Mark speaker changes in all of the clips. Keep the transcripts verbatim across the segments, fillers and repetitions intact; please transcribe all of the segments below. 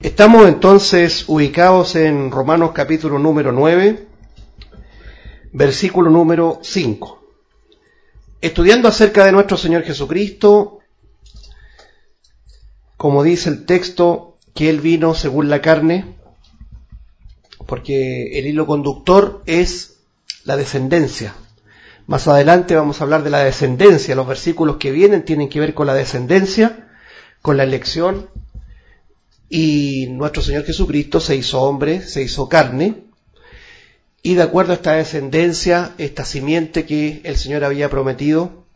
Speaker 1: Estamos entonces ubicados en Romanos capítulo número nueve, versículo número cinco. Estudiando acerca de nuestro Señor Jesucristo, como dice el texto, que Él vino según la carne, porque el hilo conductor es la descendencia. Más adelante vamos a hablar de la descendencia. Los versículos que vienen tienen que ver con la descendencia, con la elección, y nuestro Señor Jesucristo se hizo hombre, se hizo carne, y de acuerdo a esta descendencia, esta simiente que el Señor había prometido,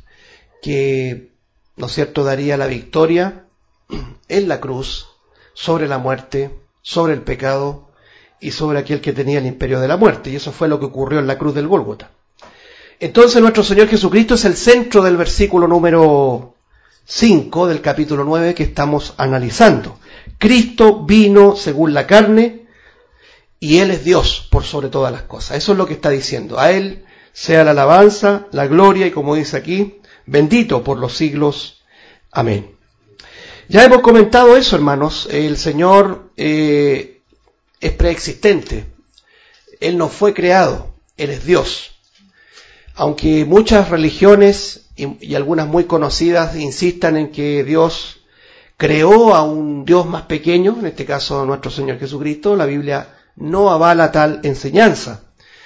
Speaker 1: que, ¿no es cierto?, daría la victoria en la cruz sobre la muerte, sobre el pecado y sobre aquel que tenía el imperio de la muerte. Y eso fue lo que ocurrió en la cruz del Gólgota. Entonces nuestro Señor Jesucristo es el centro del versículo número cinco del capítulo nueve que estamos analizando. Cristo vino según la carne y Él es Dios por sobre todas las cosas. Eso es lo que está diciendo. A Él sea la alabanza, la gloria y, como dice aquí, bendito por los siglos. Amén. Ya hemos comentado eso, hermanos. El Señor eh, es preexistente. Él no fue creado. Él es Dios. Aunque muchas religiones y, y algunas muy conocidas insistan en que Dios creó a un Dios más pequeño, en este caso nuestro Señor Jesucristo, la Biblia no avala tal enseñanza.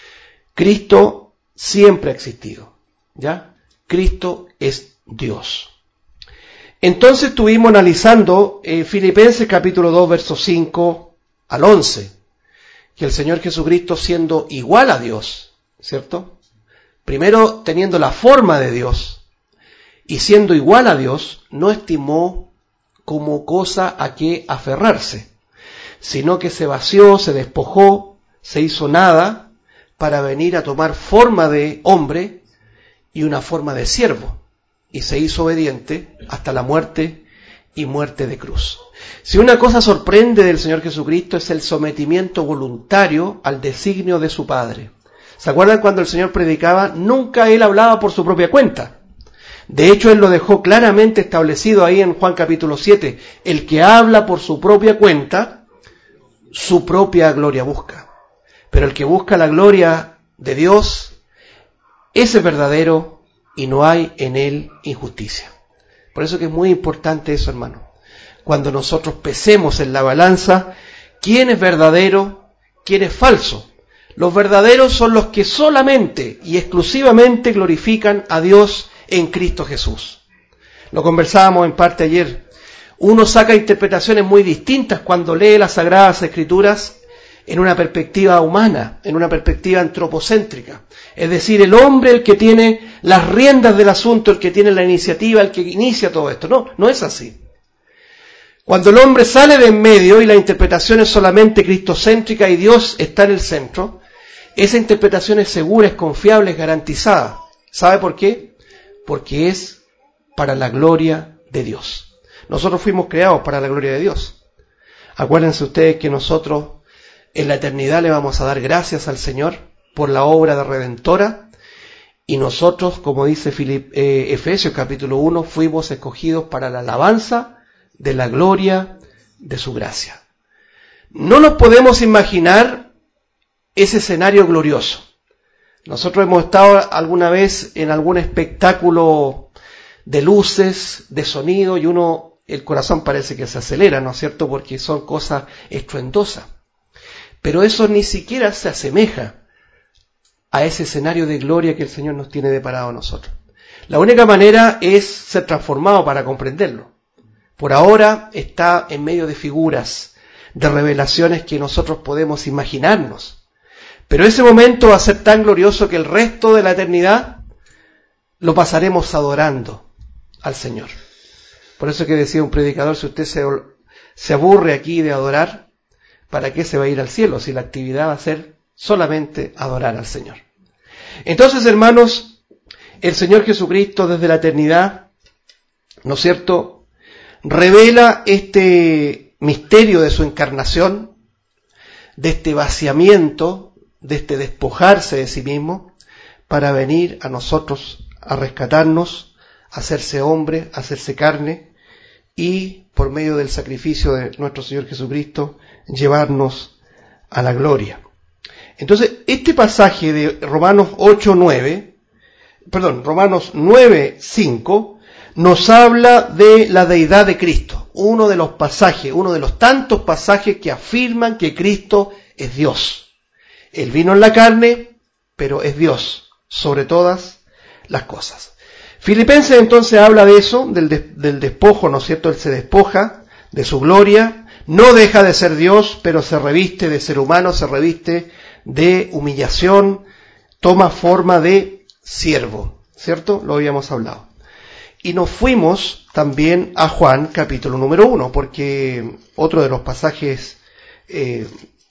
Speaker 1: Cristo siempre ha existido, ¿ya? Cristo es Dios. Entonces estuvimos analizando eh, Filipenses capítulo dos, versos cinco al once, que el Señor Jesucristo, siendo igual a Dios, ¿cierto?, primero teniendo la forma de Dios y siendo igual a Dios, no estimó como cosa a que aferrarse, sino que se vació, se despojó, se hizo nada para venir a tomar forma de hombre y una forma de siervo, y se hizo obediente hasta la muerte y muerte de cruz. Si una cosa sorprende del Señor Jesucristo es el sometimiento voluntario al designio de su Padre. ¿Se acuerdan cuando el Señor predicaba? Nunca Él hablaba por su propia cuenta. De hecho, Él lo dejó claramente establecido ahí en Juan capítulo siete. El que habla por su propia cuenta, su propia gloria busca. Pero el que busca la gloria de Dios, ese es verdadero y no hay en Él injusticia. Por eso que es muy importante eso, hermano. Cuando nosotros pesemos en la balanza, ¿quién es verdadero? ¿Quién es falso? Los verdaderos son los que solamente y exclusivamente glorifican a Dios en Cristo Jesús. Lo conversábamos en parte ayer. Uno saca interpretaciones muy distintas cuando lee las Sagradas Escrituras en una perspectiva humana, en una perspectiva antropocéntrica. Es decir, el hombre el que tiene las riendas del asunto, el que tiene la iniciativa, el que inicia todo esto. No, no es así. Cuando el hombre sale de en medio y la interpretación es solamente cristocéntrica y Dios está en el centro, esa interpretación es segura, es confiable, es garantizada. ¿Sabe por qué? Porque es para la gloria de Dios. Nosotros fuimos creados para la gloria de Dios. Acuérdense ustedes que nosotros en la eternidad le vamos a dar gracias al Señor por la obra de redentora, y nosotros, como dice Filip, eh, Efesios capítulo uno, fuimos escogidos para la alabanza de la gloria de su gracia. No nos podemos imaginar ese escenario glorioso. Nosotros hemos estado alguna vez en algún espectáculo de luces, de sonido, y uno, el corazón parece que se acelera, ¿no es cierto?, porque son cosas estruendosas. Pero eso ni siquiera se asemeja a ese escenario de gloria que el Señor nos tiene deparado a nosotros. La única manera es ser transformado para comprenderlo. Por ahora está en medio de figuras, de revelaciones que nosotros podemos imaginarnos. Pero ese momento va a ser tan glorioso que el resto de la eternidad lo pasaremos adorando al Señor. Por eso que decía un predicador, si usted se, se aburre aquí de adorar, ¿para qué se va a ir al cielo? Si la actividad va a ser solamente adorar al Señor. Entonces, hermanos, el Señor Jesucristo desde la eternidad, ¿no es cierto?, revela este misterio de su encarnación, de este vaciamiento, de este despojarse de sí mismo, para venir a nosotros a rescatarnos, a hacerse hombre, a hacerse carne y por medio del sacrificio de nuestro Señor Jesucristo llevarnos a la gloria. Entonces, este pasaje de Romanos ocho nueve, perdón, Romanos nueve cinco, nos habla de la deidad de Cristo. Uno de los pasajes, uno de los tantos pasajes que afirman que Cristo es Dios. Él vino en la carne, pero es Dios sobre todas las cosas. Filipenses entonces habla de eso, del, des, del despojo, ¿no es cierto? Él se despoja de su gloria, no deja de ser Dios, pero se reviste de ser humano, se reviste de humillación, toma forma de siervo, ¿cierto? Lo habíamos hablado. Y nos fuimos también a Juan capítulo número uno, porque otro de los pasajes eh,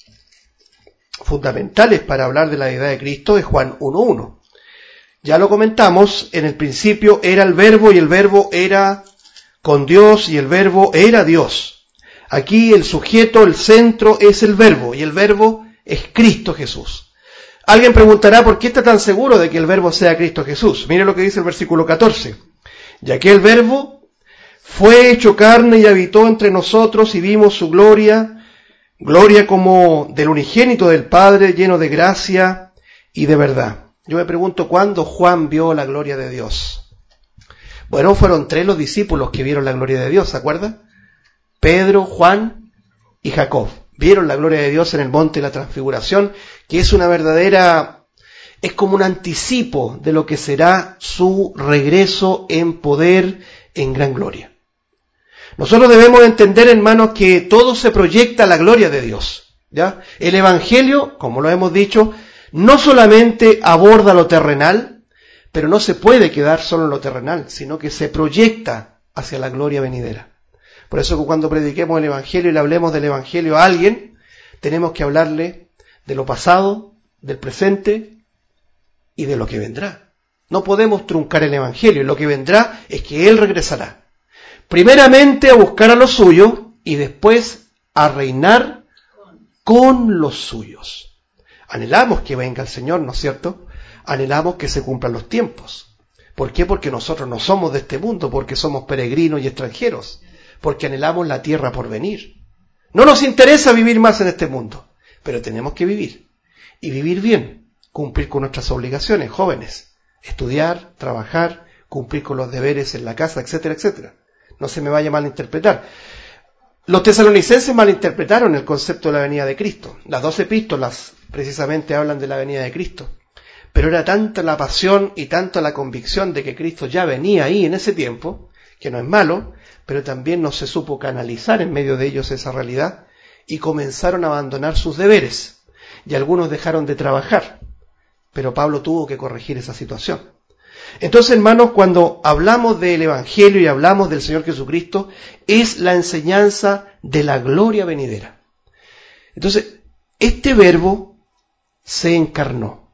Speaker 1: fundamentales para hablar de la deidad de Cristo es Juan uno uno. Ya lo comentamos, en el principio era el verbo y el verbo era con Dios y el verbo era Dios. Aquí el sujeto, el centro es el verbo y el verbo es Cristo Jesús. Alguien preguntará por qué está tan seguro de que el verbo sea Cristo Jesús. Mire lo que dice el versículo catorce. Y aquel verbo fue hecho carne y habitó entre nosotros y vimos su gloria, gloria como del unigénito del Padre, lleno de gracia y de verdad. Yo me pregunto, ¿cuándo Juan vio la gloria de Dios? Bueno, fueron tres los discípulos que vieron la gloria de Dios, ¿se acuerdan? Pedro, Juan y Jacob. Vieron la gloria de Dios en el monte de la transfiguración, que es una verdadera, es como un anticipo de lo que será su regreso en poder, en gran gloria. Nosotros debemos entender, hermanos, que todo se proyecta a la gloria de Dios, ¿ya? El Evangelio, como lo hemos dicho, no solamente aborda lo terrenal, pero no se puede quedar solo en lo terrenal, sino que se proyecta hacia la gloria venidera. Por eso cuando prediquemos el Evangelio y le hablemos del Evangelio a alguien, tenemos que hablarle de lo pasado, del presente y de lo que vendrá. No podemos truncar el Evangelio. Lo que vendrá es que Él regresará. Primeramente a buscar a los suyos y después a reinar con los suyos. Anhelamos que venga el Señor, ¿no es cierto? Anhelamos que se cumplan los tiempos. ¿Por qué? Porque nosotros no somos de este mundo, porque somos peregrinos y extranjeros, porque anhelamos la tierra por venir. No nos interesa vivir más en este mundo, pero tenemos que vivir, y vivir bien, cumplir con nuestras obligaciones, jóvenes, estudiar, trabajar, cumplir con los deberes en la casa, etcétera, etcétera. No se me vaya a malinterpretar. Los tesalonicenses malinterpretaron el concepto de la venida de Cristo. Las dos epístolas precisamente hablan de la venida de Cristo. Pero era tanta la pasión y tanta la convicción de que Cristo ya venía ahí en ese tiempo, que no es malo, pero también no se supo canalizar en medio de ellos esa realidad y comenzaron a abandonar sus deberes. Y algunos dejaron de trabajar. Pero Pablo tuvo que corregir esa situación. Entonces, hermanos, cuando hablamos del Evangelio y hablamos del Señor Jesucristo, es la enseñanza de la gloria venidera. Entonces, este verbo se encarnó,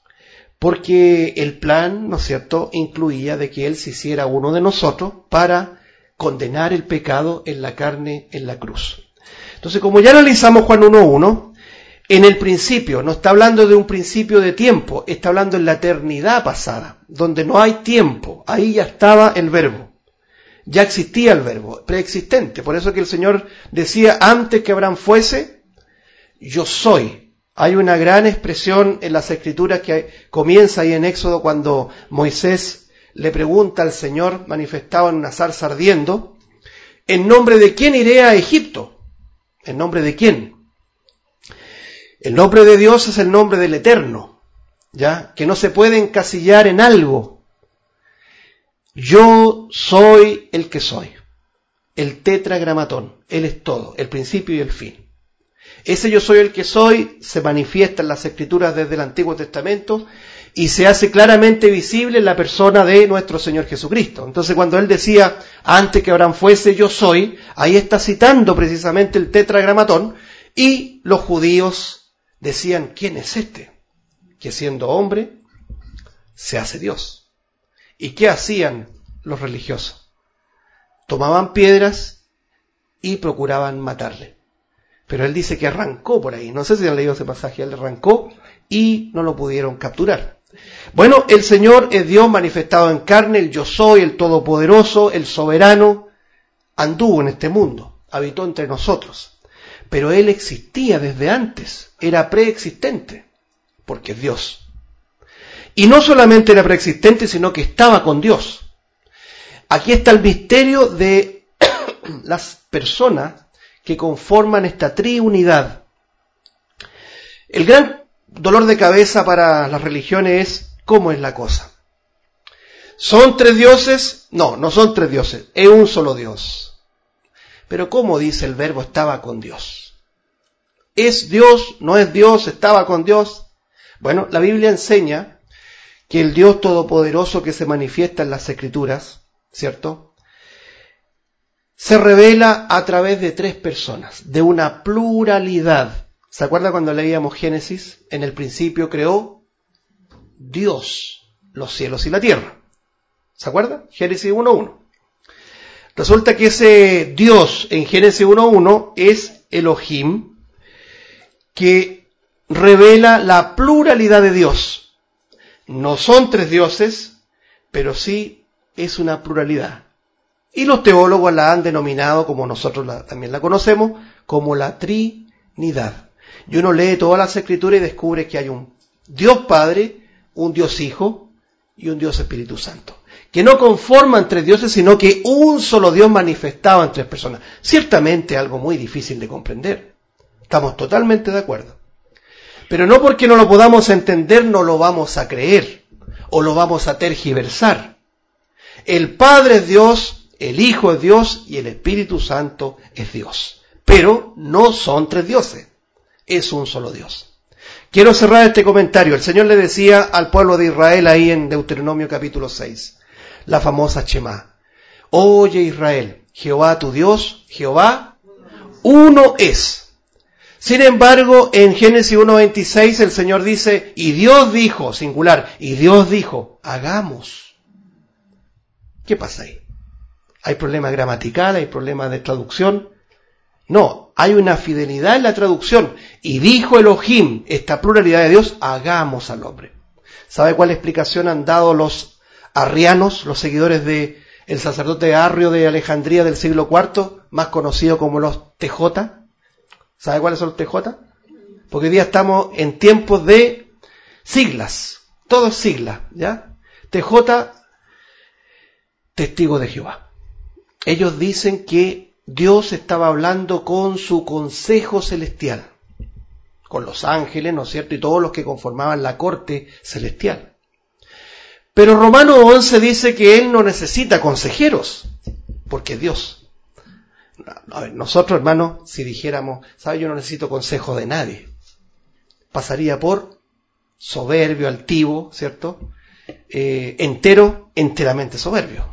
Speaker 1: porque el plan, ¿no es cierto?, incluía de que Él se hiciera uno de nosotros para condenar el pecado en la carne, en la cruz. Entonces, como ya analizamos Juan uno uno, en el principio, no está hablando de un principio de tiempo, está hablando en la eternidad pasada, donde no hay tiempo, ahí ya estaba el verbo, ya existía el verbo, preexistente. Por eso que el Señor decía, antes que Abraham fuese, yo soy. Hay una gran expresión en las Escrituras que comienza ahí en Éxodo cuando Moisés le pregunta al Señor, manifestado en una zarza ardiendo, ¿en nombre de quién iré a Egipto? ¿En nombre de quién? El nombre de Dios es el nombre del Eterno, ¿ya? Que no se puede encasillar en algo. Yo soy el que soy, el tetragramatón, Él es todo, el principio y el fin. Ese yo soy el que soy se manifiesta en las Escrituras desde el Antiguo Testamento y se hace claramente visible en la persona de nuestro Señor Jesucristo. Entonces cuando Él decía, antes que Abraham fuese, yo soy, ahí está citando precisamente el tetragramatón y los judíos decían, ¿quién es este? Que siendo hombre, se hace Dios. ¿Y qué hacían los religiosos? Tomaban piedras y procuraban matarle. Pero él dice que arrancó por ahí. No sé si han leído ese pasaje. Él arrancó y no lo pudieron capturar. Bueno, el Señor es Dios manifestado en carne, el yo soy, el todopoderoso, el soberano, anduvo en este mundo, habitó entre nosotros, pero Él existía desde antes, era preexistente, porque es Dios. Y no solamente era preexistente, sino que estaba con Dios. Aquí está el misterio de las personas que conforman esta triunidad. El gran dolor de cabeza para las religiones es cómo es la cosa. ¿Son tres dioses? No, no son tres dioses, es un solo Dios. Pero ¿cómo dice el verbo estaba con Dios? ¿Es Dios? ¿No es Dios? ¿Estaba con Dios? Bueno, la Biblia enseña que el Dios todopoderoso que se manifiesta en las Escrituras, ¿cierto?, se revela a través de tres personas, de una pluralidad. ¿Se acuerda cuando leíamos Génesis? En el principio creó Dios los cielos y la tierra. ¿Se acuerda? Génesis uno uno. Resulta que ese Dios en Génesis uno uno es Elohim, que revela la pluralidad de Dios. No son tres dioses, pero sí es una pluralidad. Y los teólogos la han denominado, como nosotros la, también la conocemos, como la Trinidad. Y uno lee todas las Escrituras y descubre que hay un Dios Padre, un Dios Hijo y un Dios Espíritu Santo, que no conforman tres dioses, sino que un solo Dios manifestado en tres personas. Ciertamente algo muy difícil de comprender. Estamos totalmente de acuerdo. Pero no porque no lo podamos entender, no lo vamos a creer, o lo vamos a tergiversar. El Padre es Dios, el Hijo es Dios y el Espíritu Santo es Dios. Pero no son tres dioses, es un solo Dios. Quiero cerrar este comentario. El Señor le decía al pueblo de Israel ahí en Deuteronomio capítulo seis, la famosa Shemá. Oye Israel, Jehová tu Dios, Jehová uno es. Sin embargo, en Génesis uno veintiséis el Señor dice, y Dios dijo, singular, y Dios dijo, hagamos. ¿Qué pasa ahí? ¿Hay problema gramatical? ¿Hay problema de traducción? No, hay una fidelidad en la traducción. Y dijo Elohim, esta pluralidad de Dios, hagamos al hombre. ¿Sabe cuál explicación han dado los arrianos, los seguidores de el sacerdote Arrio de Alejandría del siglo cuarto, más conocido como los T J? ¿Sabe cuáles son los T J? Porque hoy día estamos en tiempos de siglas, todo es sigla, ¿ya? T J, testigo de Jehová. Ellos dicen que Dios estaba hablando con su consejo celestial, con los ángeles, ¿no es cierto?, y todos los que conformaban la corte celestial. Pero Romanos once dice que Él no necesita consejeros, porque es Dios. A ver, nosotros, hermanos, si dijéramos, ¿sabe? Yo no necesito consejo de nadie, pasaría por soberbio, altivo, ¿cierto?, eh, entero, enteramente soberbio.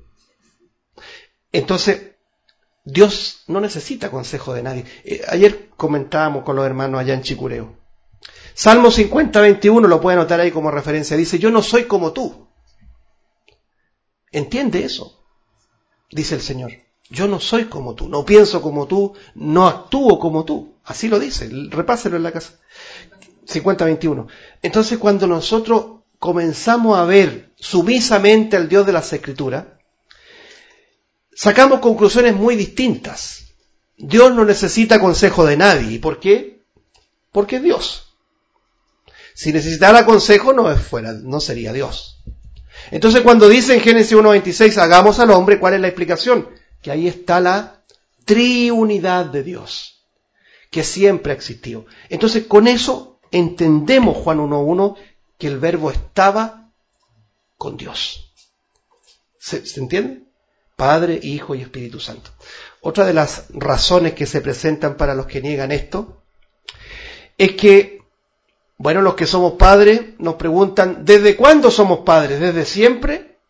Speaker 1: Entonces, Dios no necesita consejo de nadie. Eh, ayer comentábamos con los hermanos allá en Chicureo. Salmo cincuenta, veintiuno, lo puede anotar ahí como referencia. Dice, yo no soy como tú. ¿Entiende eso? Dice el Señor. Yo no soy como tú, no pienso como tú, no actúo como tú. Así lo dice, repáselo en la casa. cincuenta, veintiuno. Entonces, cuando nosotros comenzamos a ver sumisamente al Dios de las Escrituras, sacamos conclusiones muy distintas. Dios no necesita consejo de nadie. ¿Y por qué? Porque es Dios. Si necesitara consejo, no, fuera, no sería Dios. Entonces, cuando dice en Génesis uno veintiséis, hagamos al hombre, ¿cuál es la explicación? Que ahí está la triunidad de Dios, que siempre ha existido. Entonces, con eso entendemos Juan uno uno, que el verbo estaba con Dios. ¿Se, ¿se entiende? Padre, Hijo y Espíritu Santo. Otra de las razones que se presentan para los que niegan esto es que, bueno, los que somos padres nos preguntan, ¿desde cuándo somos padres? ¿Desde siempre?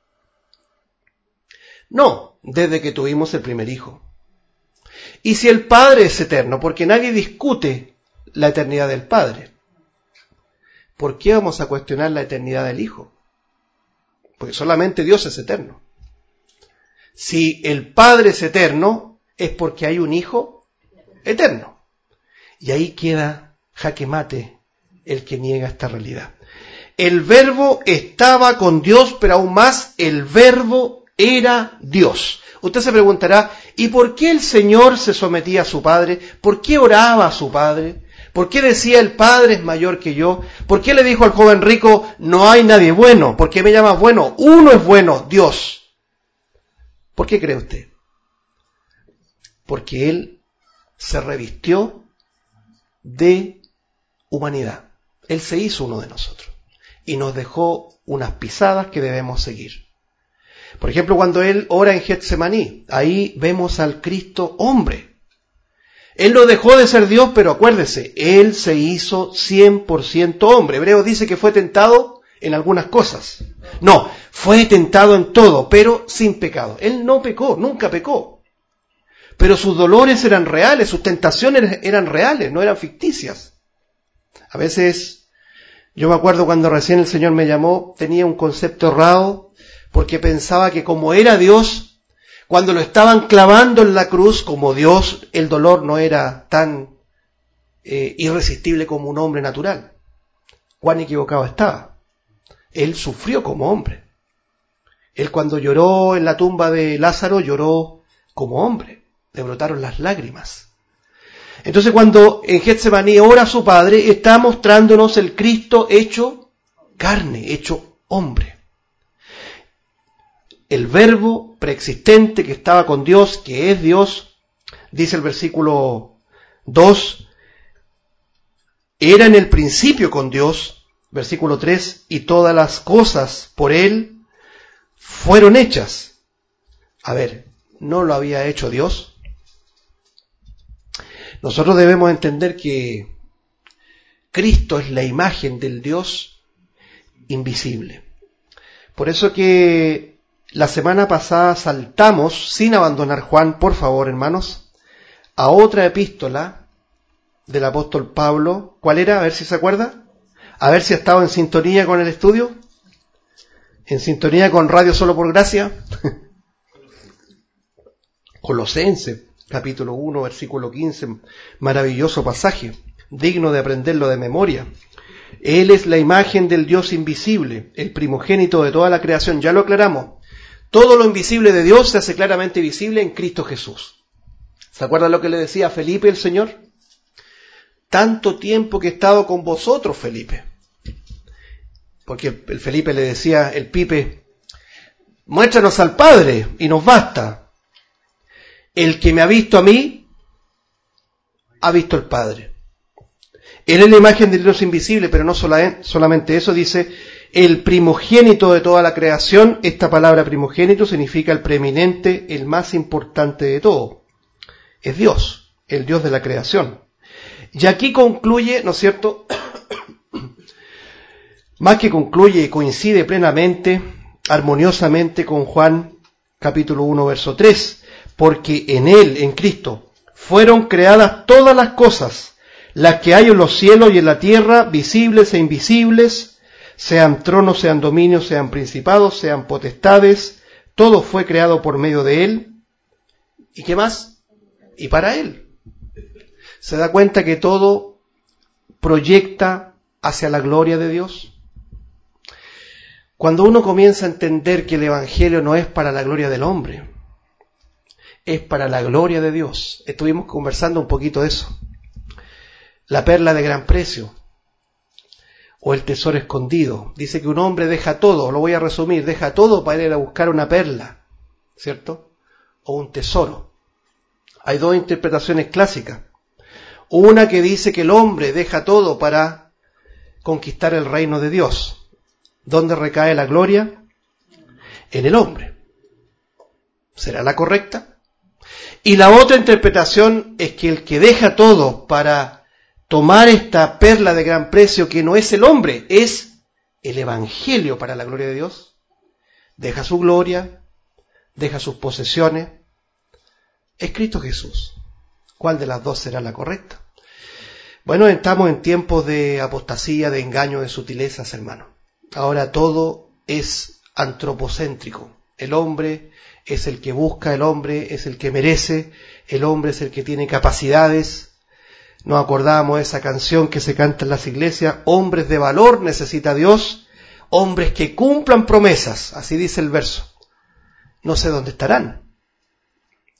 Speaker 1: No, desde que tuvimos el primer hijo. Y si el Padre es eterno, porque nadie discute la eternidad del Padre, ¿por qué vamos a cuestionar la eternidad del Hijo? Porque solamente Dios es eterno. Si el Padre es eterno, es porque hay un Hijo eterno. Y ahí queda jaque mate el que niega esta realidad. El Verbo estaba con Dios, pero aún más, el Verbo era Dios. Usted se preguntará, ¿Y por qué el Señor se sometía a su Padre? ¿Por qué oraba a su Padre? ¿Por qué decía el Padre es mayor que yo? ¿Por qué le dijo al joven rico, no hay nadie bueno? ¿Por qué me llamas bueno? Uno es bueno, Dios. ¿Por qué cree usted? Porque Él se revistió de humanidad. Él se hizo uno de nosotros y nos dejó unas pisadas que debemos seguir. Por ejemplo, cuando Él ora en Getsemaní, ahí vemos al Cristo hombre. Él no dejó de ser Dios, pero acuérdese, Él se hizo cien por ciento hombre. Hebreos dice que fue tentado en algunas cosas. No, fue tentado en todo, pero sin pecado. Él no pecó, nunca pecó. Pero sus dolores eran reales, sus tentaciones eran reales, no eran ficticias. A veces, yo me acuerdo cuando recién el Señor me llamó, tenía un concepto errado, porque pensaba que como era Dios, cuando lo estaban clavando en la cruz como Dios, el dolor no era tan eh, irresistible como un hombre natural. Cuán equivocado estaba. Él sufrió como hombre. Él cuando lloró en la tumba de Lázaro, lloró como hombre. Le brotaron las lágrimas. Entonces cuando en Getsemaní ora a su Padre, está mostrándonos el Cristo hecho carne, hecho hombre. El verbo preexistente que estaba con Dios, que es Dios, dice el versículo dos, era en el principio con Dios, versículo tres, y todas las cosas por Él fueron hechas. A ver, ¿no lo había hecho Dios? Nosotros debemos entender que Cristo es la imagen del Dios invisible. Por eso que la semana pasada saltamos, sin abandonar Juan, por favor, hermanos, a otra epístola del apóstol Pablo. ¿Cuál era? A ver si se acuerda. A ver si ha estado en sintonía con el estudio. En sintonía con Radio Solo por Gracia. Colosenses, capítulo uno, versículo quince. Maravilloso pasaje, digno de aprenderlo de memoria. Él es la imagen del Dios invisible, el primogénito de toda la creación. Ya lo aclaramos. Todo lo invisible de Dios se hace claramente visible en Cristo Jesús. ¿Se acuerdan lo que le decía a Felipe el Señor? Tanto tiempo que he estado con vosotros, Felipe. Porque el Felipe le decía, el Pipe, muéstranos al Padre y nos basta. El que me ha visto a mí, ha visto al Padre. Él es la imagen del Dios invisible, pero no solamente eso, dice, el primogénito de toda la creación. Esta palabra primogénito significa el preeminente, el más importante de todo. Es Dios, el Dios de la creación. Y aquí concluye, ¿no es cierto? Más que concluye, coincide plenamente, armoniosamente con Juan capítulo uno, verso tres. Porque en Él, en Cristo, fueron creadas todas las cosas, las que hay en los cielos y en la tierra, visibles e invisibles, sean tronos, sean dominios, sean principados, sean potestades, todo fue creado por medio de Él. ¿Y qué más? Y para Él. ¿Se da cuenta que todo proyecta hacia la gloria de Dios? Cuando uno comienza a entender que el Evangelio no es para la gloria del hombre, es para la gloria de Dios. Estuvimos conversando un poquito de eso. La perla de gran precio. O el tesoro escondido. Dice que un hombre deja todo, lo voy a resumir, deja todo para ir a buscar una perla, ¿cierto? O un tesoro. Hay dos interpretaciones clásicas. Una que dice que el hombre deja todo para conquistar el reino de Dios. ¿Dónde recae la gloria? En el hombre. ¿Será la correcta? Y la otra interpretación es que el que deja todo para tomar esta perla de gran precio, que no es el hombre, es el Evangelio para la gloria de Dios, deja su gloria, deja sus posesiones, es Cristo Jesús. ¿Cuál de las dos será la correcta? Bueno, estamos en tiempos de apostasía, de engaño, de sutilezas, hermano. Ahora todo es antropocéntrico. El hombre es el que busca, el hombre es el que merece, el hombre es el que tiene capacidades. Nos acordamos de esa canción que se canta en las iglesias, hombres de valor necesita Dios, hombres que cumplan promesas, así dice el verso. No sé dónde estarán,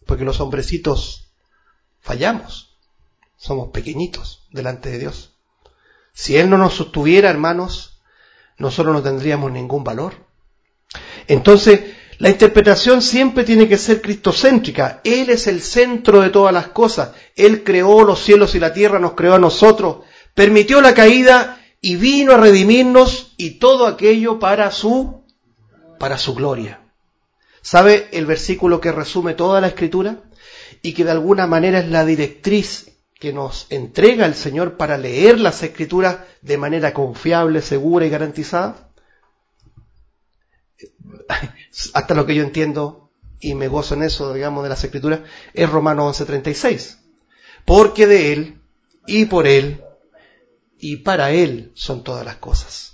Speaker 1: porque los hombrecitos fallamos, somos pequeñitos delante de Dios. Si Él no nos sostuviera, hermanos, nosotros no tendríamos ningún valor. Entonces, la interpretación siempre tiene que ser cristocéntrica. Él es el centro de todas las cosas. Él creó los cielos y la tierra, nos creó a nosotros, permitió la caída y vino a redimirnos, y todo aquello para su, para su gloria. ¿Sabe el versículo que resume toda la Escritura? Y que de alguna manera es la directriz que nos entrega el Señor para leer las Escrituras de manera confiable, segura y garantizada. Hasta lo que yo entiendo, y me gozo en eso, digamos, de las Escrituras, es Romanos once treinta y seis. Porque de Él, y por Él, y para Él son todas las cosas.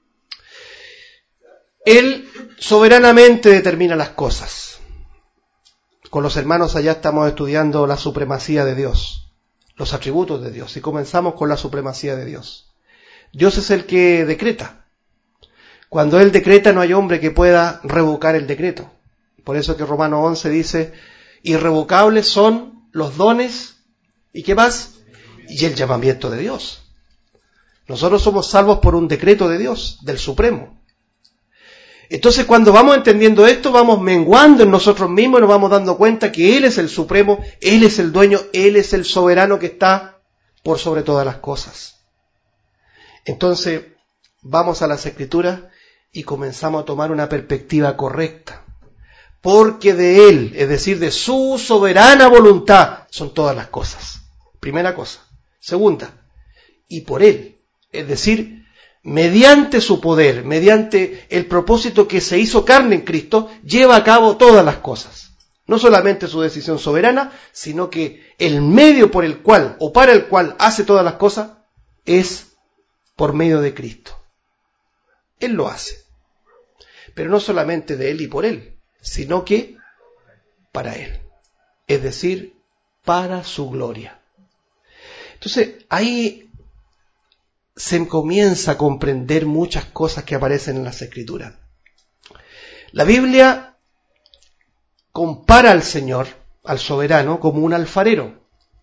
Speaker 1: Él soberanamente determina las cosas. Con los hermanos allá estamos estudiando la supremacía de Dios, los atributos de Dios, y comenzamos con la supremacía de Dios. Dios es el que decreta. Cuando Él decreta, no hay hombre que pueda revocar el decreto. Por eso que Romanos once dice, irrevocables son los dones, ¿y qué más? Y el llamamiento de Dios. Nosotros somos salvos por un decreto de Dios, del Supremo. Entonces, cuando vamos entendiendo esto, vamos menguando en nosotros mismos y nos vamos dando cuenta que Él es el Supremo, Él es el dueño, Él es el soberano que está por sobre todas las cosas. Entonces, vamos a las Escrituras y comenzamos a tomar una perspectiva correcta. Porque de Él, es decir, de su soberana voluntad, son todas las cosas. Primera cosa. Segunda, y por Él. Es decir, mediante su poder, mediante el propósito que se hizo carne en Cristo, lleva a cabo todas las cosas. No solamente su decisión soberana, sino que el medio por el cual, o para el cual hace todas las cosas, es por medio de Cristo. Él lo hace. Pero no solamente de Él y por Él, sino que para Él. Es decir, para su gloria. Entonces, ahí se comienza a comprender muchas cosas que aparecen en las Escrituras. La Biblia compara al Señor, al soberano, como un alfarero.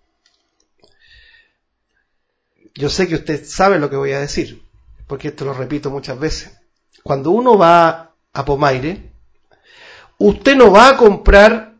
Speaker 1: Yo sé que usted sabe lo que voy a decir, porque esto lo repito muchas veces. Cuando uno va a Pomaire, usted no va a comprar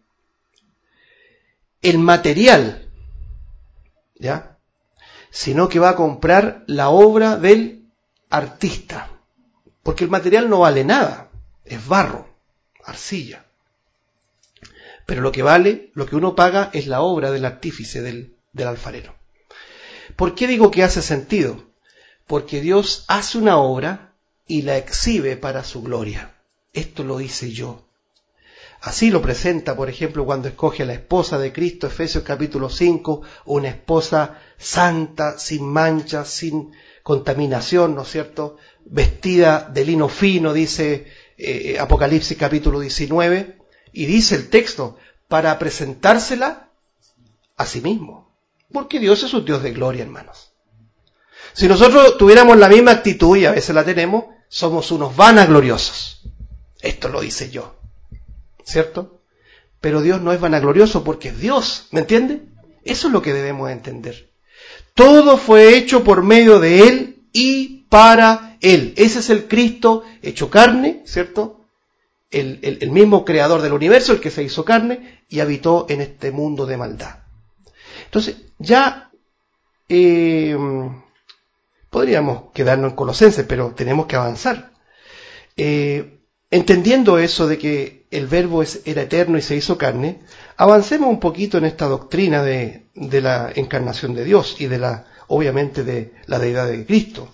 Speaker 1: el material, ¿ya?, sino que va a comprar la obra del artista, porque el material no vale nada, es barro, arcilla. Pero lo que vale, lo que uno paga, es la obra del artífice, del, del alfarero. ¿Por qué digo que hace sentido? Porque Dios hace una obra y la exhibe para su gloria. Esto lo hice yo. Así lo presenta, por ejemplo, cuando escoge a la esposa de Cristo, Efesios capítulo cinco, una esposa santa, sin mancha, sin contaminación, ¿no es cierto?, vestida de lino fino, dice eh, Apocalipsis capítulo diecinueve, y dice el texto, para presentársela a sí mismo. Porque Dios es un Dios de gloria, hermanos. Si nosotros tuviéramos la misma actitud, y a veces la tenemos, somos unos vanagloriosos. Esto lo hice yo. ¿Cierto? Pero Dios no es vanaglorioso porque es Dios, ¿me entiende? Eso es lo que debemos entender. Todo fue hecho por medio de Él y para Él. Ese es el Cristo hecho carne, ¿cierto? El, el, el mismo creador del universo, el que se hizo carne y habitó en este mundo de maldad. Entonces, ya eh, podríamos quedarnos en Colosenses, pero tenemos que avanzar. Eh, entendiendo eso de que el verbo es, era eterno y se hizo carne, avancemos un poquito en esta doctrina de, de la encarnación de Dios y de la, obviamente, de la deidad de Cristo.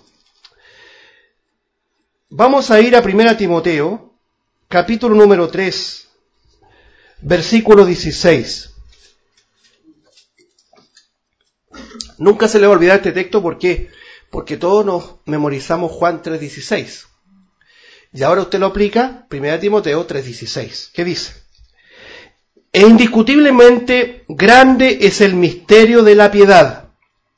Speaker 1: Vamos a ir a primera Timoteo, capítulo número tres, versículo dieciséis. Nunca se le va a olvidar este texto, ¿por qué? Porque todos nos memorizamos Juan tres dieciséis. Y ahora usted lo aplica, primera Timoteo tres dieciséis. ¿Qué dice? E indiscutiblemente grande es el misterio de la piedad.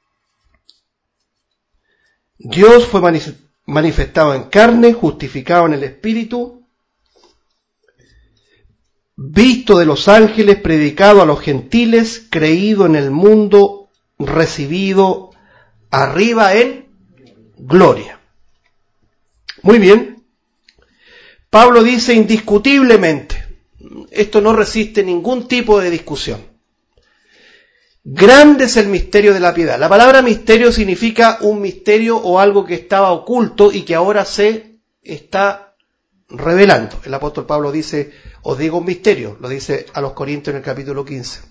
Speaker 1: Dios fue manifestado en carne, justificado en el Espíritu, visto de los ángeles, predicado a los gentiles, creído en el mundo, recibido arriba en gloria. Muy bien. Pablo dice indiscutiblemente, esto no resiste ningún tipo de discusión. Grande es el misterio de la piedad. La palabra misterio significa un misterio o algo que estaba oculto y que ahora se está revelando. El apóstol Pablo dice, os digo un misterio, lo dice a los Corintios en el capítulo quince.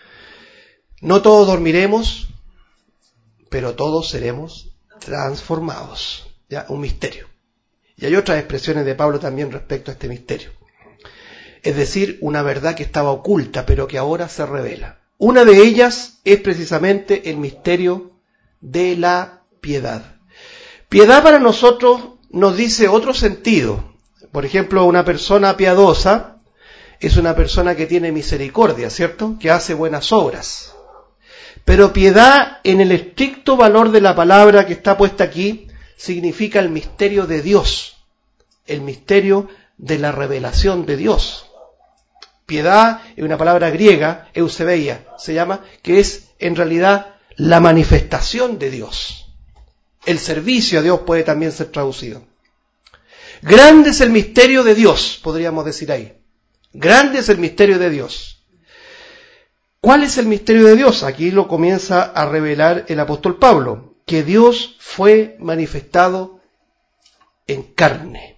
Speaker 1: No todos dormiremos, pero todos seremos transformados. Ya, un misterio. Y hay otras expresiones de Pablo también respecto a este misterio. Es decir, una verdad que estaba oculta, pero que ahora se revela. Una de ellas es precisamente el misterio de la piedad. Piedad para nosotros nos dice otro sentido. Por ejemplo, una persona piadosa es una persona que tiene misericordia, ¿cierto? Que hace buenas obras. Pero piedad, en el estricto valor de la palabra que está puesta aquí, significa el misterio de Dios, el misterio de la revelación de Dios. Piedad es una palabra griega, eusebeia, se llama, que es en realidad la manifestación de Dios. El servicio a Dios puede también ser traducido. Grande es el misterio de Dios, podríamos decir ahí. Grande es el misterio de Dios. ¿Cuál es el misterio de Dios? Aquí lo comienza a revelar el apóstol Pablo, que Dios fue manifestado en carne.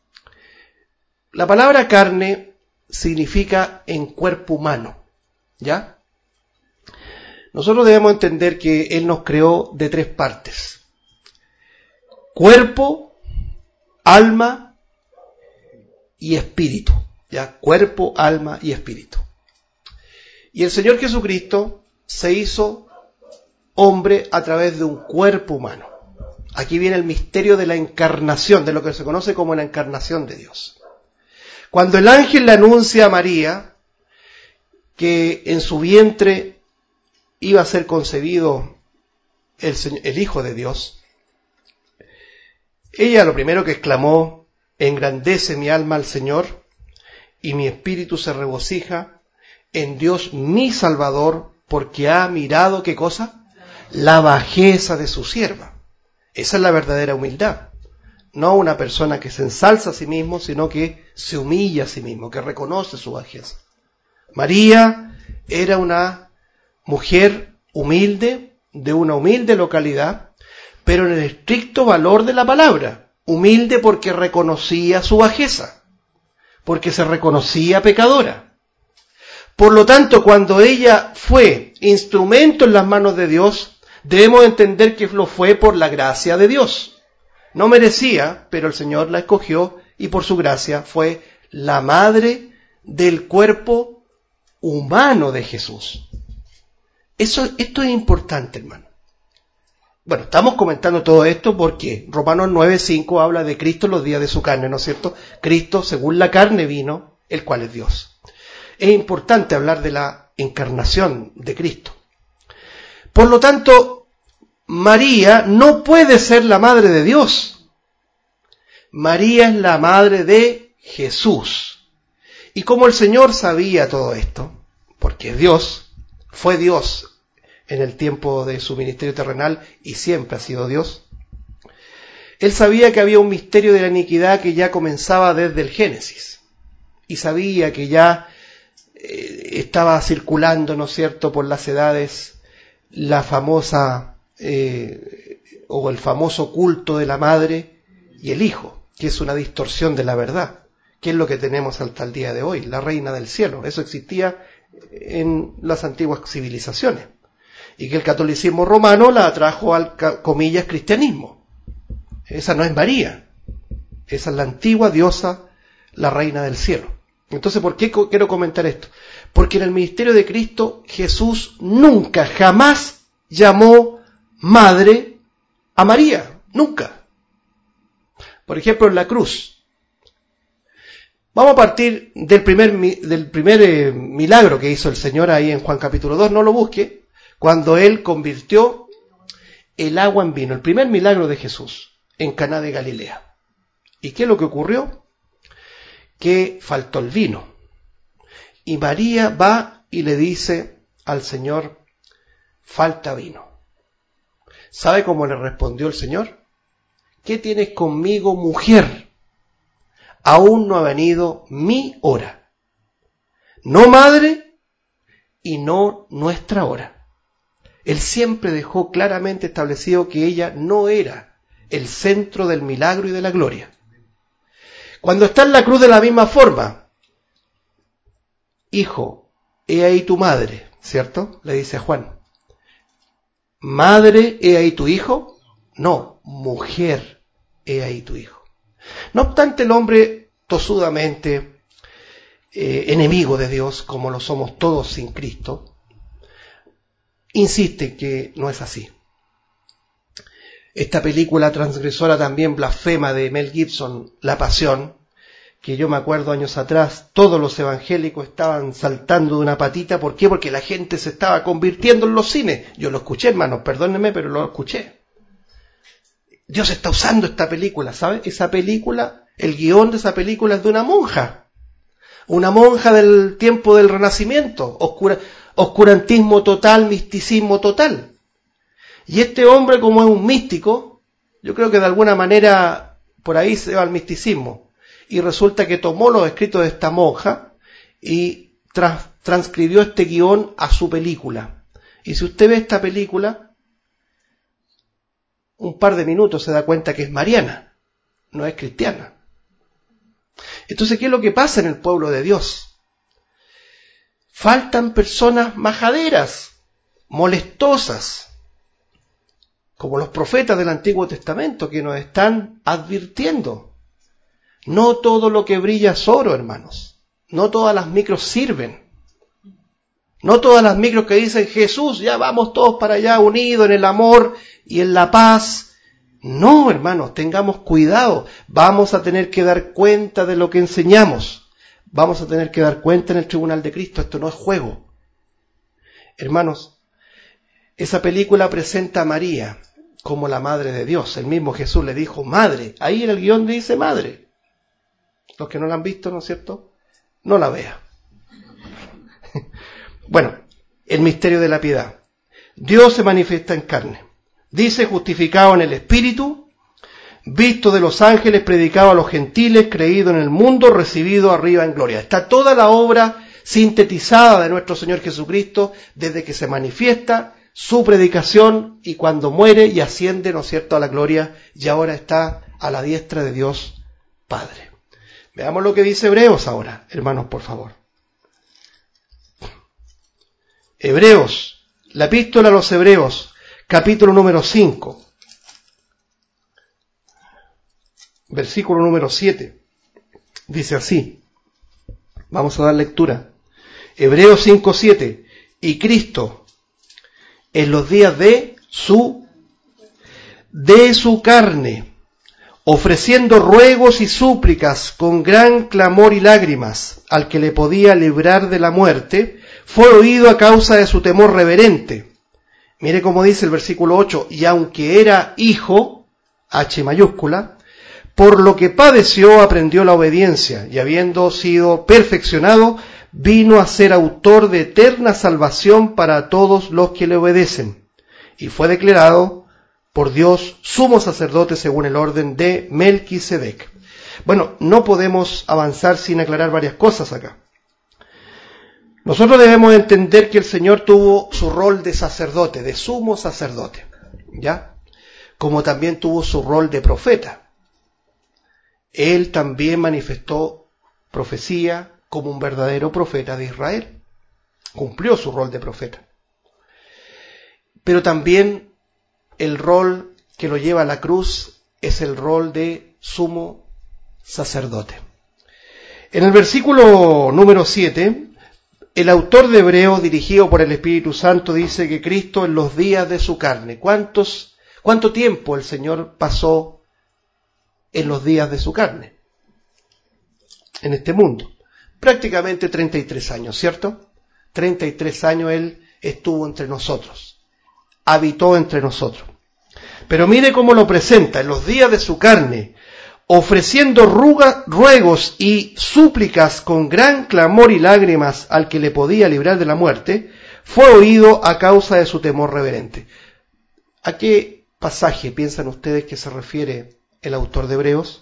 Speaker 1: La palabra carne significa en cuerpo humano, ¿ya? Nosotros debemos entender que Él nos creó de tres partes: cuerpo, alma y espíritu, ¿ya? Cuerpo, alma y espíritu. Y el Señor Jesucristo se hizo hombre a través de un cuerpo humano. Aquí viene el misterio de la encarnación, de lo que se conoce como la encarnación de Dios. Cuando el ángel le anuncia a María que en su vientre iba a ser concebido el, el Hijo de Dios, ella lo primero que exclamó: engrandece mi alma al Señor y mi espíritu se regocija en Dios mi Salvador, porque ha mirado, ¿qué cosa? La bajeza de su sierva. Esa es la verdadera humildad. No una persona que se ensalza a sí mismo, sino que se humilla a sí mismo, que reconoce su bajeza. María era una mujer humilde, de una humilde localidad, pero en el estricto valor de la palabra. Humilde porque reconocía su bajeza, porque se reconocía pecadora. Por lo tanto, cuando ella fue instrumento en las manos de Dios, debemos entender que lo fue por la gracia de Dios. No merecía, pero el Señor la escogió y por su gracia fue la madre del cuerpo humano de Jesús. Eso, esto es importante, hermano. Bueno, estamos comentando todo esto porque Romanos nueve cinco habla de Cristo en los días de su carne, ¿no es cierto? Cristo, según la carne, vino, el cual es Dios. Es importante hablar de la encarnación de Cristo. Por lo tanto, María no puede ser la madre de Dios. María es la madre de Jesús. Y como el Señor sabía todo esto, porque Dios, fue Dios en el tiempo de su ministerio terrenal y siempre ha sido Dios, Él sabía que había un misterio de la iniquidad que ya comenzaba desde el Génesis. Y sabía que ya eh, estaba circulando, ¿no es cierto?, por las edades la famosa Eh, o el famoso culto de la madre y el hijo, que es una distorsión de la verdad, que es lo que tenemos hasta el día de hoy, la reina del cielo. Eso existía en las antiguas civilizaciones, y que el catolicismo romano la atrajo al, comillas, cristianismo. Esa no es María, esa es la antigua diosa, la reina del cielo. Entonces, ¿por qué quiero comentar esto? Porque en el ministerio de Cristo, Jesús nunca, jamás llamó madre a María, nunca. Por ejemplo, en la cruz. Vamos a partir del primer, del primer eh, milagro que hizo el Señor ahí en Juan capítulo dos, no lo busque, cuando Él convirtió el agua en vino, el primer milagro de Jesús en Caná de Galilea. ¿Y qué es lo que ocurrió? Que faltó el vino. Y María va y le dice al Señor, falta vino. ¿Sabe cómo le respondió el Señor? ¿Qué tienes conmigo, mujer? Aún no ha venido mi hora. No madre y no nuestra hora. Él siempre dejó claramente establecido que ella no era el centro del milagro y de la gloria. Cuando está en la cruz de la misma forma, hijo, he ahí tu madre, ¿cierto? Le dice a Juan. Madre, he ahí tu hijo. No, mujer, he ahí tu hijo. No obstante, el hombre tosudamente eh, enemigo de Dios, como lo somos todos sin Cristo, insiste que no es así. Esta película transgresora también blasfema de Mel Gibson, La Pasión, que yo me acuerdo años atrás, todos los evangélicos estaban saltando de una patita. ¿Por qué? Porque la gente se estaba convirtiendo en los cines. Yo lo escuché, hermanos, perdónenme, pero lo escuché. Dios está usando esta película, ¿sabe? Esa película, el guión de esa película es de una monja. Una monja del tiempo del Renacimiento, oscura, oscurantismo total, misticismo total. Y este hombre, como es un místico, yo creo que de alguna manera por ahí se va al misticismo. Y resulta que tomó los escritos de esta monja y trans, transcribió este guión a su película. Y si usted ve esta película, un par de minutos se da cuenta que es mariana, no es cristiana. Entonces, ¿qué es lo que pasa en el pueblo de Dios? Faltan personas majaderas, molestosas, como los profetas del Antiguo Testamento, que nos están advirtiendo. No todo lo que brilla es oro, hermanos. No todas las micros sirven. No todas las micros que dicen Jesús, ya vamos todos para allá unidos en el amor y en la paz. No, hermanos, tengamos cuidado. Vamos a tener que dar cuenta de lo que enseñamos. Vamos a tener que dar cuenta en el tribunal de Cristo. Esto no es juego. Hermanos, esa película presenta a María como la madre de Dios. El mismo Jesús le dijo madre. Ahí en el guión dice madre. Los que no la han visto, ¿no es cierto? No la vea. Bueno, el misterio de la piedad. Dios se manifiesta en carne. Dice, justificado en el Espíritu, visto de los ángeles, predicado a los gentiles, creído en el mundo, recibido arriba en gloria. Está toda la obra sintetizada de nuestro Señor Jesucristo desde que se manifiesta, su predicación y cuando muere y asciende, ¿no es cierto?, a la gloria, y ahora está a la diestra de Dios Padre. Veamos lo que dice Hebreos ahora, hermanos, por favor. Hebreos, la epístola a los Hebreos, capítulo número cinco, versículo número siete, dice así. Vamos a dar lectura. Hebreos cinco, siete. Y Cristo, en los días de su, de su carne, ofreciendo ruegos y súplicas con gran clamor y lágrimas al que le podía librar de la muerte, fue oído a causa de su temor reverente. Mire cómo dice el versículo ocho, y aunque era hijo, H mayúscula, por lo que padeció aprendió la obediencia, y habiendo sido perfeccionado, vino a ser autor de eterna salvación para todos los que le obedecen, y fue declarado por Dios sumo sacerdote según el orden de Melquisedec. Bueno, no podemos avanzar sin aclarar varias cosas acá. Nosotros debemos entender que el Señor tuvo su rol de sacerdote, de sumo sacerdote, ¿ya? Como también tuvo su rol de profeta. Él también manifestó profecía como un verdadero profeta de Israel. Cumplió su rol de profeta. Pero también el rol que lo lleva a la cruz es el rol de sumo sacerdote. En el versículo número siete, el autor de Hebreos, dirigido por el Espíritu Santo, dice que Cristo en los días de su carne. ¿Cuántos, cuánto tiempo el Señor pasó en los días de su carne? En este mundo. Prácticamente treinta y tres años, ¿cierto? treinta y tres años Él estuvo entre nosotros. Habitó entre nosotros. Pero mire cómo lo presenta, en los días de su carne, ofreciendo ruga, ruegos y súplicas con gran clamor y lágrimas al que le podía librar de la muerte, fue oído a causa de su temor reverente. ¿A qué pasaje piensan ustedes que se refiere el autor de Hebreos?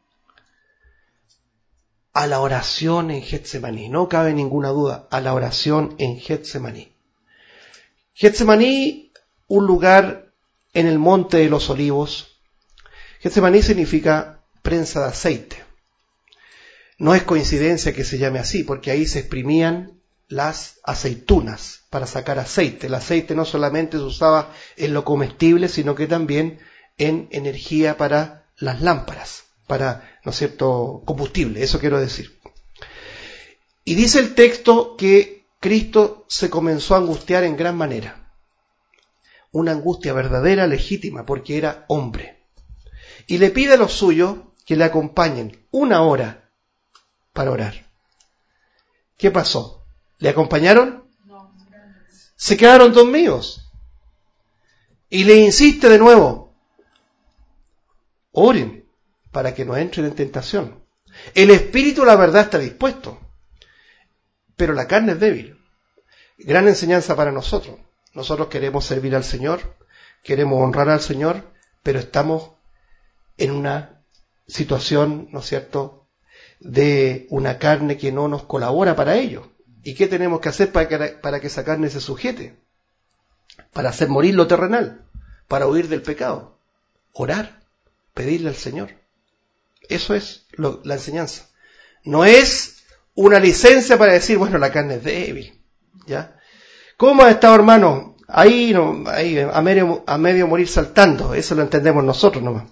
Speaker 1: A la oración en Getsemaní, no cabe ninguna duda, a la oración en Getsemaní. Getsemaní, un lugar en el Monte de los Olivos. Getsemaní significa prensa de aceite. No es coincidencia que se llame así, porque ahí se exprimían las aceitunas para sacar aceite. El aceite no solamente se usaba en lo comestible, sino que también en energía para las lámparas, para, ¿no es cierto?, combustible, eso quiero decir. Y dice el texto que Cristo se comenzó a angustiar en gran manera. Una angustia verdadera, legítima, porque era hombre. Y le pide a los suyos que le acompañen una hora para orar. ¿Qué pasó? ¿Le acompañaron? Se quedaron dormidos. Y le insiste de nuevo, oren para que no entren en tentación. El espíritu, la verdad, está dispuesto, pero la carne es débil. Gran enseñanza para nosotros. Nosotros queremos servir al Señor, queremos honrar al Señor, pero estamos en una situación, ¿no es cierto?, de una carne que no nos colabora para ello. ¿Y qué tenemos que hacer para que, para que esa carne se sujete? Para hacer morir lo terrenal, para huir del pecado. Orar, pedirle al Señor. Eso es lo, la enseñanza. No es una licencia para decir, bueno, la carne es débil, ¿ya? ¿Cómo ha estado, hermano? Ahí, no, ahí a, medio, a medio morir saltando. Eso lo entendemos nosotros nomás.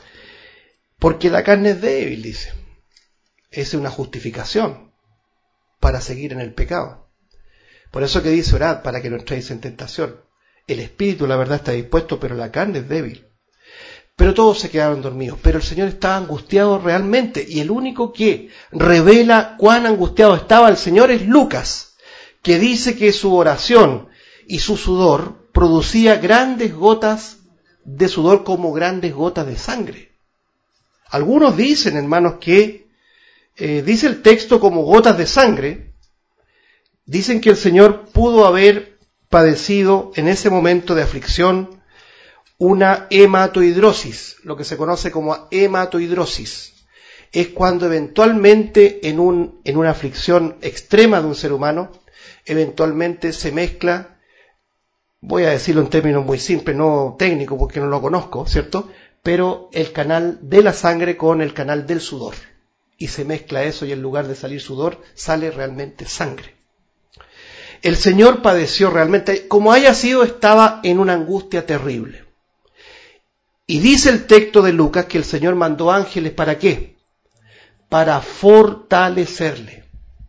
Speaker 1: Porque la carne es débil, dice. Es una justificación para seguir en el pecado. Por eso que dice, orad para que no entréis en tentación. El espíritu, la verdad, está dispuesto, pero la carne es débil. Pero todos se quedaron dormidos. Pero el Señor estaba angustiado realmente. Y el único que revela cuán angustiado estaba el Señor es Lucas, que dice que su oración y su sudor producía grandes gotas de sudor como grandes gotas de sangre. Algunos dicen, hermanos, que eh, dice el texto como gotas de sangre. Dicen que el Señor pudo haber padecido en ese momento de aflicción una hematohidrosis, lo que se conoce como hematohidrosis. Es cuando eventualmente en, un, en una aflicción extrema de un ser humano, eventualmente se mezcla, voy a decirlo en términos muy simples, no técnicos porque no lo conozco, ¿cierto?, pero el canal de la sangre con el canal del sudor. Y se mezcla eso y en lugar de salir sudor, sale realmente sangre. El Señor padeció realmente, como haya sido, estaba en una angustia terrible. Y dice el texto de Lucas que el Señor mandó ángeles, ¿para qué? Para fortalecerle.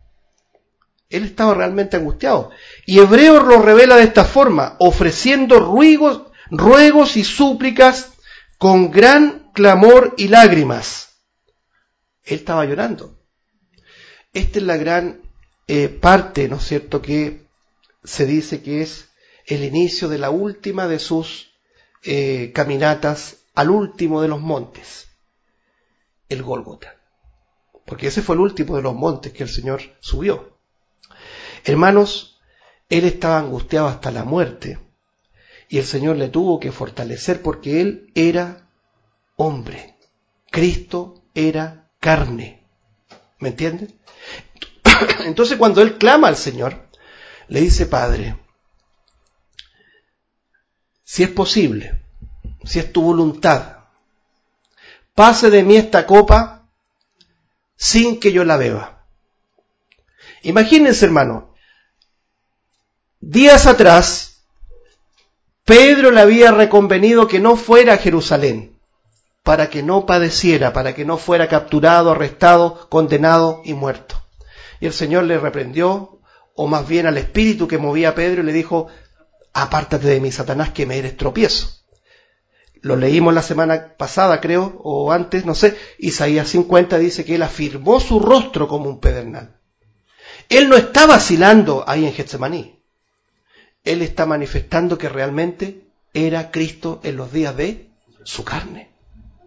Speaker 1: Él estaba realmente angustiado. Y Hebreos lo revela de esta forma, ofreciendo ruegos, ruegos y súplicas con gran clamor y lágrimas. Él estaba llorando. Esta es la gran eh, parte, ¿no es cierto?, que se dice que es el inicio de la última de sus eh, caminatas al último de los montes, el Gólgota. Porque ese fue el último de los montes que el Señor subió. Hermanos, Él estaba angustiado hasta la muerte. Y el Señor le tuvo que fortalecer porque Él era hombre. Cristo era carne. ¿Me entienden? Entonces cuando Él clama al Señor, le dice, Padre, si es posible, si es tu voluntad, pase de mí esta copa sin que yo la beba. Imagínense, hermano, días atrás, Pedro le había reconvenido que no fuera a Jerusalén, para que no padeciera, para que no fuera capturado, arrestado, condenado y muerto. Y el Señor le reprendió, o más bien al espíritu que movía a Pedro, y le dijo, apártate de mí, Satanás, que me eres tropiezo. Lo leímos la semana pasada, creo, o antes, no sé. Isaías cincuenta dice que él afirmó su rostro como un pedernal. Él no está vacilando ahí en Getsemaní. Él está manifestando que realmente era Cristo en los días de su carne.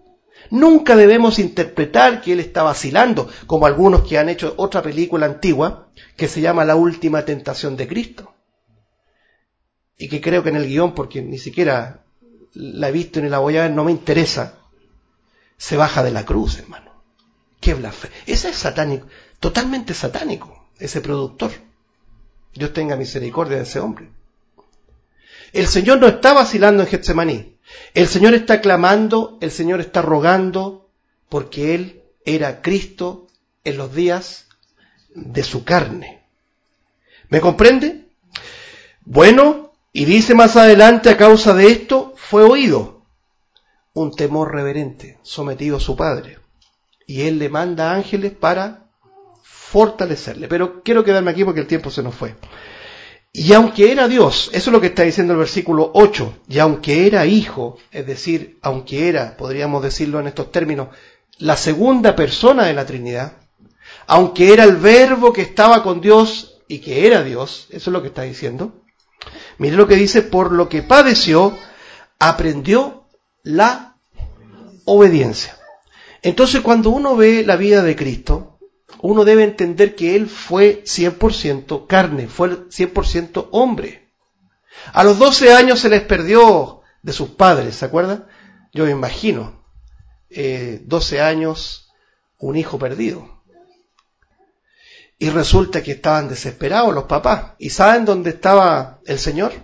Speaker 1: Nunca debemos interpretar que él está vacilando, como algunos que han hecho otra película antigua que se llama La Última Tentación de Cristo. Y que creo que en el guión, porque ni siquiera la he visto ni la voy a ver, no me interesa, se baja de la cruz, hermano. ¡Qué blasfemia! Ese es satánico, totalmente satánico, ese productor. Dios tenga misericordia de ese hombre. El Señor no está vacilando en Getsemaní. El Señor está clamando, el Señor está rogando, porque Él era Cristo en los días de su carne. ¿Me comprende? Bueno, y dice más adelante, a causa de esto, fue oído un temor reverente, sometido a su Padre. Y Él le manda ángeles para fortalecerle. Pero quiero quedarme aquí porque el tiempo se nos fue. Y aunque era Dios, eso es lo que está diciendo el versículo ocho, y aunque era hijo, es decir, aunque era, podríamos decirlo en estos términos, la segunda persona de la Trinidad, aunque era el verbo que estaba con Dios y que era Dios, eso es lo que está diciendo. Mire lo que dice, por lo que padeció, aprendió la obediencia. Entonces, cuando uno ve la vida de Cristo, uno debe entender que Él fue cien por ciento carne, fue cien por ciento hombre. A los doce años se les perdió de sus padres, ¿se acuerdan? Yo me imagino, eh, doce años, un hijo perdido. Y resulta que estaban desesperados los papás. ¿Y saben dónde estaba el Señor?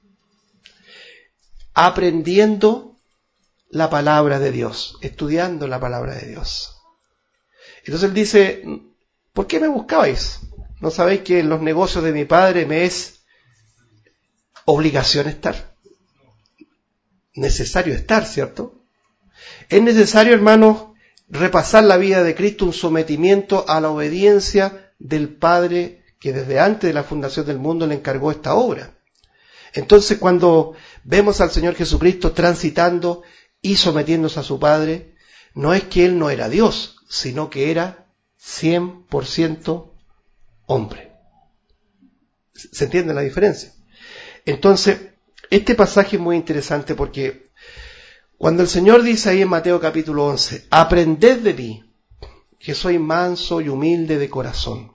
Speaker 1: Aprendiendo la palabra de Dios, estudiando la palabra de Dios. Entonces Él dice, ¿por qué me buscabais? ¿No sabéis que en los negocios de mi Padre me es obligación estar? Necesario estar, ¿cierto? Es necesario, hermanos, repasar la vida de Cristo, un sometimiento a la obediencia del Padre que desde antes de la fundación del mundo le encargó esta obra. Entonces, cuando vemos al Señor Jesucristo transitando y sometiéndose a su Padre, no es que Él no era Dios, sino que era cien por ciento hombre. ¿Se entiende la diferencia? Entonces, este pasaje es muy interesante porque cuando el Señor dice ahí en Mateo capítulo once, aprended de mí, que soy manso y humilde de corazón.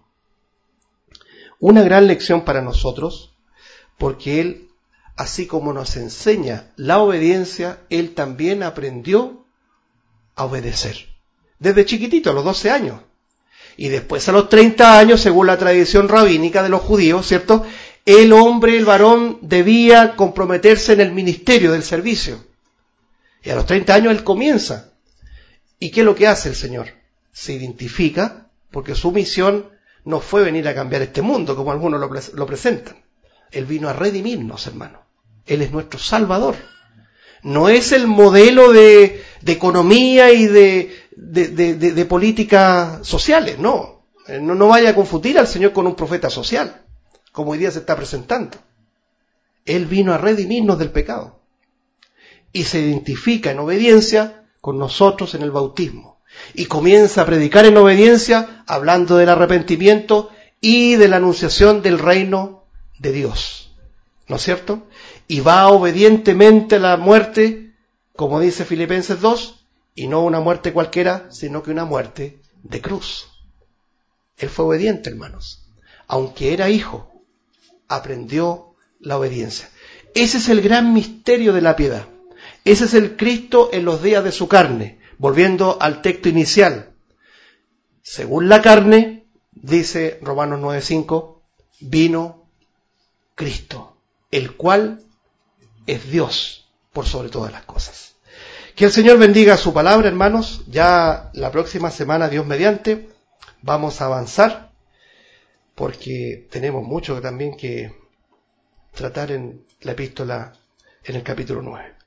Speaker 1: Una gran lección para nosotros, porque Él, así como nos enseña la obediencia, Él también aprendió a obedecer. Desde chiquitito, a los doce años. Y después a los treinta años, según la tradición rabínica de los judíos, ¿cierto? El hombre, el varón, debía comprometerse en el ministerio del servicio. Y a los treinta años él comienza. ¿Y qué es lo que hace el Señor? Se identifica, porque su misión no fue venir a cambiar este mundo, como algunos lo, lo presentan. Él vino a redimirnos, hermano. Él es nuestro Salvador. No es el modelo de, de economía y de, de, de, de, de políticas sociales, no. no. No vaya a confundir al Señor con un profeta social, como hoy día se está presentando. Él vino a redimirnos del pecado. Y se identifica en obediencia con nosotros en el bautismo. Y comienza a predicar en obediencia, hablando del arrepentimiento y de la anunciación del reino de Dios. ¿No es cierto? Y va obedientemente a la muerte, como dice Filipenses dos, y no una muerte cualquiera, sino que una muerte de cruz. Él fue obediente, hermanos. Aunque era hijo, aprendió la obediencia. Ese es el gran misterio de la piedad. Ese es el Cristo en los días de su carne. Volviendo al texto inicial. Según la carne, dice Romanos nueve cinco, vino Cristo, el cual es Dios por sobre todas las cosas. Que el Señor bendiga su palabra, hermanos. Ya la próxima semana, Dios mediante, vamos a avanzar, porque tenemos mucho también que tratar en la epístola, en el capítulo nueve.